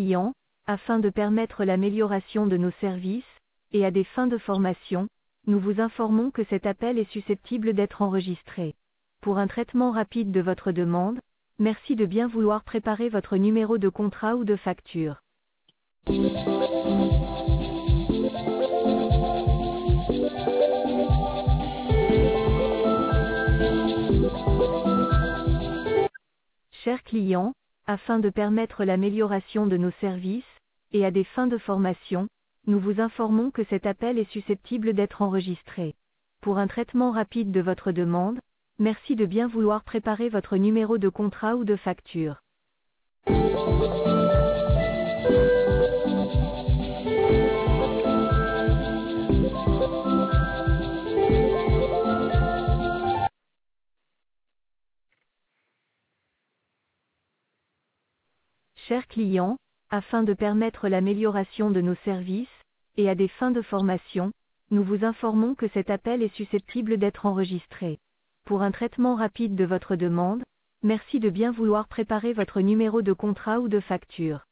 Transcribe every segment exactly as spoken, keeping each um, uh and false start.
clients, afin de permettre l'amélioration de nos services, et à des fins de formation, nous vous informons que cet appel est susceptible d'être enregistré. Pour un traitement rapide de votre demande, merci de bien vouloir préparer votre numéro de contrat ou de facture. Chers clients, afin de permettre l'amélioration de nos services, et à des fins de formation, nous vous informons que cet appel est susceptible d'être enregistré. Pour un traitement rapide de votre demande, merci de bien vouloir préparer votre numéro de contrat ou de facture. Chers clients, afin de permettre l'amélioration de nos services, et à des fins de formation, nous vous informons que cet appel est susceptible d'être enregistré. Pour un traitement rapide de votre demande, merci de bien vouloir préparer votre numéro de contrat ou de facture.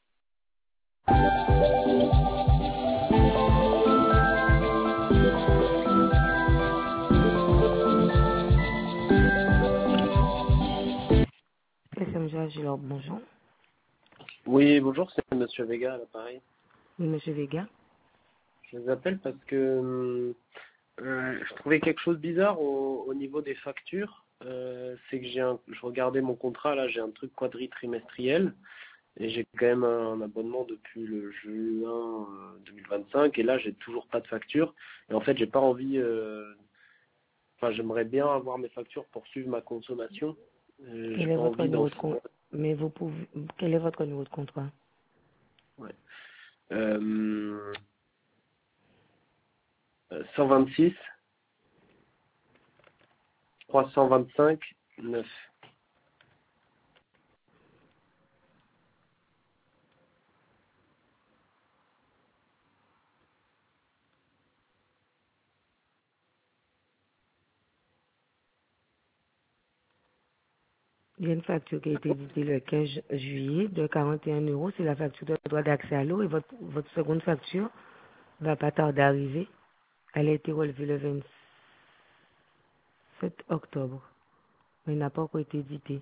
S M J Agilor, bonjour. Oui, bonjour, c'est Monsieur Vega à l'appareil. Oui, Monsieur Vega. Je vous appelle parce que euh, je trouvais quelque chose bizarre au, au niveau des factures. Euh, c'est que j'ai un, je regardais mon contrat, là j'ai un truc quadritrimestriel et j'ai quand même un, un abonnement depuis le juin euh, deux mille vingt-cinq et là j'ai toujours pas de facture. Et en fait j'ai pas envie, euh, enfin j'aimerais bien avoir mes factures pour suivre ma consommation. Euh, j'ai Quel est pas votre envie d'en numéro de compte? Mais vous pouvez. Quel est votre numéro de contrat? Ouais. Euh, cent vingt-six trois cent vingt-cinq neuf. Il y a une facture qui a été éditée le quinze juillet de quarante et un euros. C'est la facture de droit d'accès à l'eau et votre, votre seconde facture va pas tarder à arriver. Elle a été relevée le vingt-sept octobre. Mais elle n'a pas encore été éditée.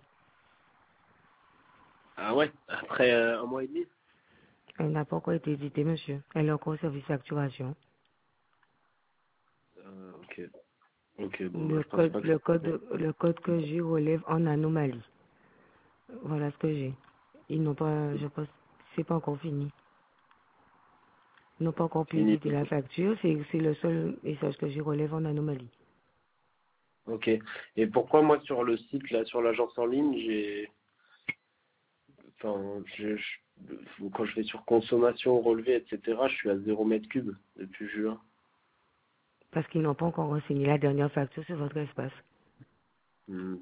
Ah ouais, après euh, un mois et demi. Elle n'a pas encore été éditée, monsieur. Elle est encore au service facturation. Euh, ok. Ok, bon, bah, Le je pense code, pas que le ça. code, le code que j'ai relève en anomalie. Voilà ce que j'ai. Ils n'ont pas, je pense, c'est pas encore fini. Ils n'ont pas encore pu Fini. éditer la facture. C'est, c'est le seul message que j'ai relève en anomalie. Ok. Et pourquoi moi sur le site, là, sur l'agence en ligne, j'ai. Enfin, je, je- quand je vais sur consommation, relevé, et cetera, je suis à zéro mètre cube depuis juin. Parce qu'ils n'ont pas encore renseigné la dernière facture sur votre espace. Hmm.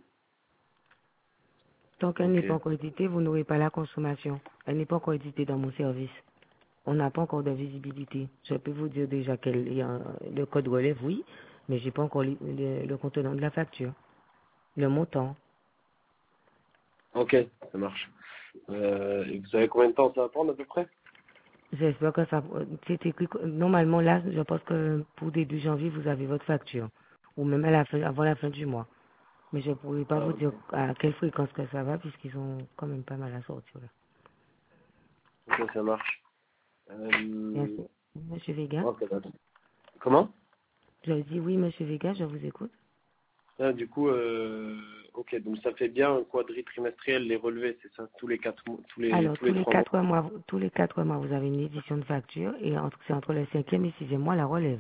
Tant qu'elle n'est Ok. pas encore éditée, vous n'aurez pas la consommation. Elle n'est pas encore éditée dans mon service. On n'a pas encore de visibilité. Je peux vous dire déjà quel il y a le code relève, oui, mais j'ai pas encore le, le- le contenant de la facture, le montant. Ok, ça marche. Euh, et vous savez combien de temps ça va prendre à peu près? J'espère que ça, c'est écrit, normalement là, je pense que pour début janvier, vous avez votre facture. Ou même à la fin, avant la fin du mois. Mais je ne pourrais pas Ah, vous ok. dire à quelle fréquence que ça va, puisqu'ils ont quand même pas mal à sortir là. Ok, ça marche. Euh... Merci. Monsieur Vega? ok, d'accord. Comment? Je dis oui, monsieur Vega, je vous écoute. Ah, du coup, euh, ok, donc ça fait bien un quadritrimestriel, les relevés, c'est ça, tous les quatre mois, tous les Alors, tous tous les les trois mois. quatre mois, tous les quatre mois, vous avez une édition de facture, et entre, c'est entre le cinquième et sixième mois la relève.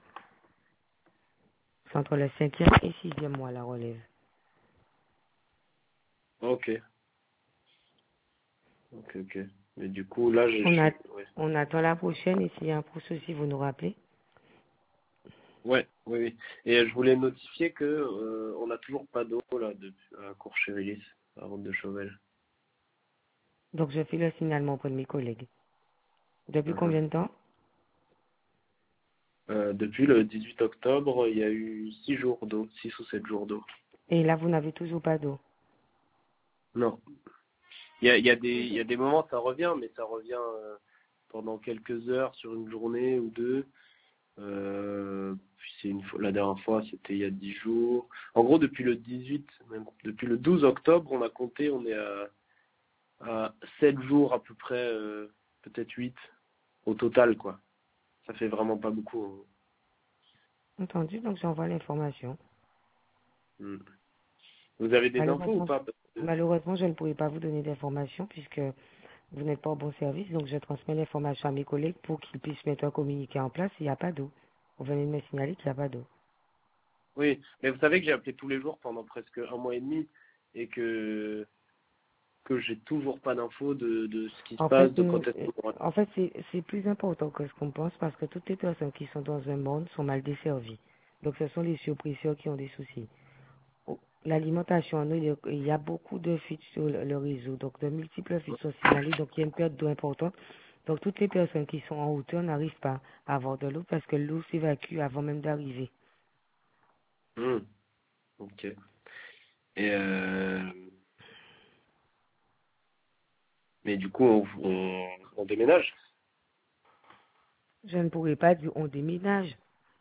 C'est entre le cinquième et sixième mois la relève. Ok, ok, ok. Mais du coup, là, je On a, suis, ouais. on attend la prochaine, et s'il y a un pour ceci, vous nous rappelez. Ouais, oui, oui. Et je voulais notifier que euh, on n'a toujours pas d'eau là depuis à Courchevelis, à Route de Chauvel. Donc, je fais le signalement auprès de mes collègues. Depuis Mhm. combien de temps? Euh, depuis le dix-huit octobre, il y a eu six jours d'eau, six ou sept jours d'eau. Et là, vous n'avez toujours pas d'eau. Non. Il y a, il y a des, il y a des moments ça revient, mais ça revient euh, pendant quelques heures sur une journée ou deux. Euh, puis c'est une fois, la dernière fois, c'était il y a dix jours. En gros, depuis le dix-huit, même depuis le douze octobre, on a compté, on est à, à sept jours à peu près, euh, peut-être huit au total, quoi. Ça fait vraiment pas beaucoup. Hein. Entendu, donc j'envoie l'information. Hmm. Vous avez des infos ou Malheureusement, pas? Parce que- malheureusement, je ne pourrai pas vous donner d'informations puisque vous n'êtes pas au bon service, donc je transmets l'information à mes collègues pour qu'ils puissent mettre un communiqué en place. Il n'y a pas d'eau. Vous venez de me signaler qu'il n'y a pas d'eau. Oui, mais vous savez que j'ai appelé tous les jours pendant presque un mois et demi et que que j'ai toujours pas d'infos de, de ce qui se En passe, fait, de euh, quand est-ce euh, qu'on... en fait, c'est c'est plus important que ce qu'on pense parce que toutes les personnes qui sont dans un monde sont mal desservies. Donc, ce sont les surpresseurs qui ont des soucis. Oh, l'alimentation en eau, il y a il y a beaucoup de fuites sur le, le réseau. Donc, de multiples fuites sont signalées. Donc, il y a une perte d'eau importante. Donc, toutes les personnes qui sont en hauteur n'arrivent pas à avoir de l'eau parce que l'eau s'évacue avant même d'arriver. Hmm, ok. Et euh... mais du coup, on, on, on déménage. Je ne pourrais pas dire on déménage.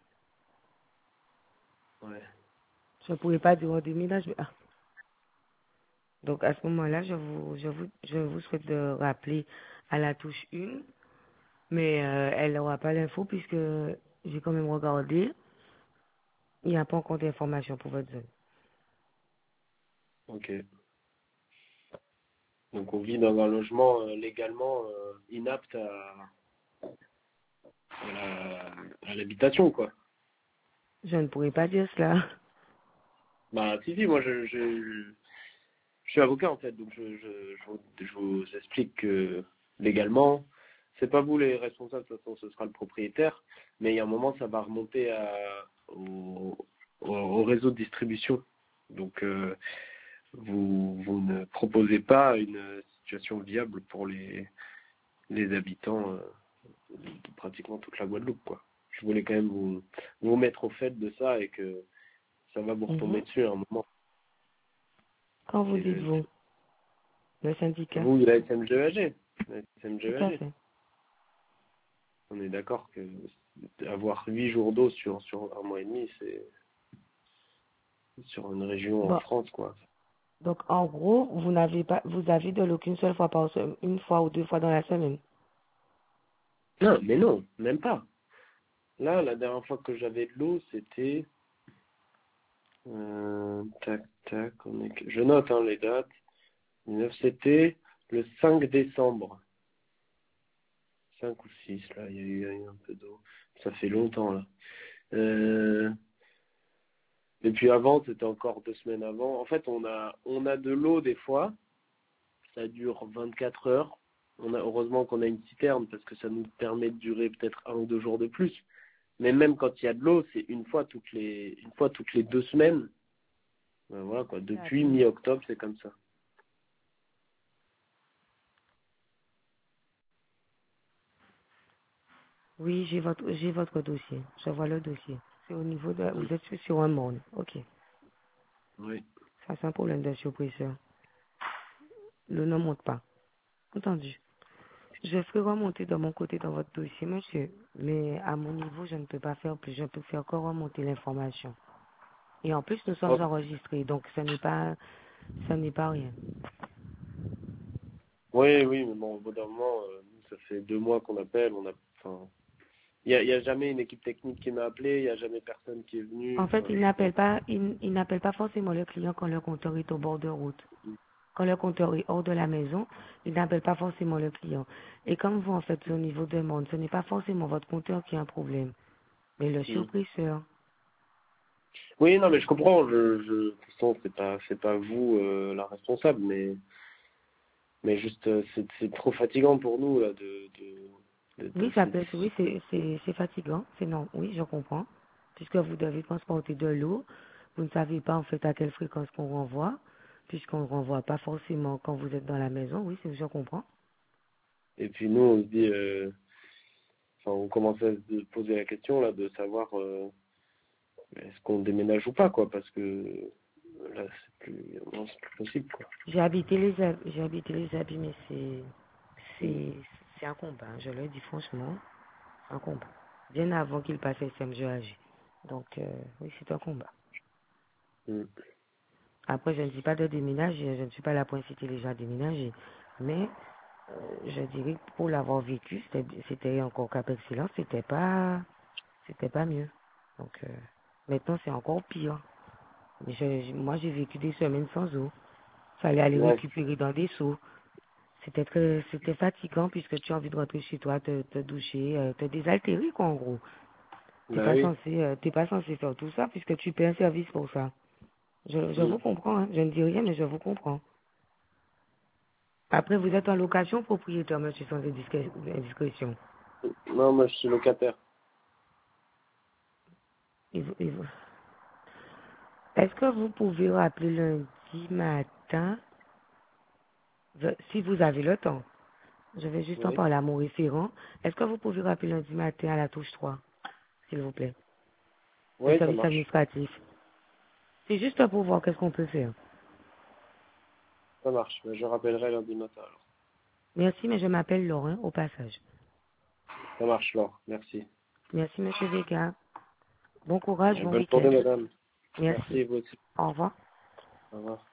Ouais. Je ne pourrais pas dire on déménage. Mais, ah. Donc, à ce moment-là, je vous, je vous, je vous souhaite de rappeler à la touche un. Mais euh, elle n'aura pas l'info puisque j'ai quand même regardé. Il n'y a pas encore d'information pour votre zone. Ok. Donc on vit dans un logement euh, légalement euh, inapte à, à la- à l'habitation, quoi. Je ne pourrais pas dire cela. Bah si si, moi je, je, je suis avocat en fait, donc je, je, je, vous, je vous explique que légalement, c'est pas vous les responsables, de toute façon ce sera le propriétaire, mais il y a un moment ça va remonter à, au, au, au réseau de distribution. Donc euh, vous, vous ne proposez pas une situation viable pour les, les habitants euh, de pratiquement toute la Guadeloupe, quoi. Je voulais quand même vous, vous mettre au fait de ça et que ça va vous retomber Mhm. dessus à un moment. Quand vous Et le- dites-vous, le syndicat, vous, la S M G A G, la tout à S M G A G, fait. on est d'accord que avoir huit jours d'eau sur, sur un mois et demi, c'est sur une région en Bon, France, quoi. donc en gros, vous n'avez pas, vous avez de l'eau qu'une seule fois par semaine, une fois ou deux fois dans la semaine. Non, mais non, même pas. Là, la dernière fois que j'avais de l'eau, c'était... Euh, tac, tac, on est... je note hein, les dates. C'était le cinq décembre. cinq ou six, là, il y a eu, il y a eu un peu d'eau. Ça fait longtemps, là. Euh, et puis avant, c'était encore deux semaines avant. En fait, on a, on a de l'eau des fois. Ça dure vingt-quatre heures. On a, heureusement qu'on a une citerne parce que ça nous permet de durer peut-être un ou deux jours de plus. Mais même quand il y a de l'eau, c'est une fois toutes les, une fois toutes les deux semaines. Ben voilà, quoi. Depuis D'accord. mi-octobre, c'est comme ça. Oui, j'ai votre, j'ai votre dossier. Je vois le dossier. C'est au niveau de, Mm. vous êtes sur un monde. Ok. Oui. Ça, c'est un problème de surpresseur. L'eau ne monte pas. Entendu. Je ferai remonter de mon côté dans votre dossier, monsieur. Mais à mon niveau, je ne peux pas faire plus. Je peux faire encore remonter l'information. Et en plus, nous sommes Oh, enregistrés, donc ce n'est pas, ce n'est pas rien. oui, oui, mais bon, au bout d'un moment, euh, ça fait deux mois qu'on appelle. On a, enfin, il y a, il y a jamais une équipe technique qui m'a appelé. Il y a jamais personne qui est venu. En fait, Enfin, ils je sais pas. n'appellent pas, ils, ils n'appellent pas forcément le client quand le compteur est au bord de route. Quand le compteur est hors de la maison, ils n'appellent pas forcément le client. Et comme vous, en fait, au niveau demande, ce n'est pas forcément votre compteur qui a un problème, mais le Mm. surpresseur. Oui, non, mais je comprends. Je, je, de toute façon, c'est pas, c'est pas vous euh, la responsable, mais, mais juste, euh, c'est, c'est trop fatigant pour nous là, de, de, de, Oui, de ça c'est- peut, oui, c'est, c'est, c'est fatigant. C'est non, oui, je comprends. Puisque vous devez transporter de l'eau, vous ne savez pas en fait à quelle fréquence qu'on renvoie, puisqu'on ne renvoie pas forcément quand vous êtes dans la maison. Oui, c'est, je comprends. Et puis nous, on se dit, euh, enfin, on commence à se poser la question là de savoir euh, est-ce qu'on déménage ou pas, quoi, parce que là, c'est plus, non, c'est plus possible, quoi. J'ai habité les Ab- j'ai habité les Abis, mais c'est, c'est, c'est un combat. Je le dis franchement, un combat. Bien avant qu'il passe S M G A G. Donc, euh, oui, c'est un combat. Mm. Après, je ne dis pas de déménager, je ne suis pas là pour inciter les gens à déménager. Mais, euh, je dirais que pour l'avoir vécu, c'était, c'était encore qu'à excellence, c'était pas, c'était pas mieux. Donc, euh, maintenant, c'est encore pire. Mais je- je- moi, j'ai vécu des semaines sans eau. Fallait aller Ouais, récupérer dans des seaux. C'était très, c'était fatigant puisque tu as envie de rentrer chez toi, te, te doucher, euh, te désaltérer, quoi, en gros. T'es bah pas oui. censé, euh, t'es pas censé faire tout ça puisque tu paies un service pour ça. Je, je Mm. vous comprends, hein. Je ne dis rien, mais je vous comprends. Après, vous êtes en location, propriétaire, monsieur, sans indiscré- indiscrétion. Non, moi, je suis locataire. Et vous- et vous- Est-ce que vous pouvez rappeler lundi matin, je- si vous avez le temps? Je vais juste en Oui. parler à mon référent. Est-ce que vous pouvez rappeler lundi matin à la touche trois, s'il vous plaît? Le Oui, ça service marche. administratif. C'est juste pour voir qu'est-ce qu'on peut faire. Ça marche. Bah, je rappellerai lundi matin, alors. Merci, mais je m'appelle Laurent, au passage. Ça marche, Laure. Merci. Merci, monsieur Vega. Bon courage, Euh, bon Bonne journée, week-end. madame. Merci. Merci, vous aussi. Au revoir. Au revoir.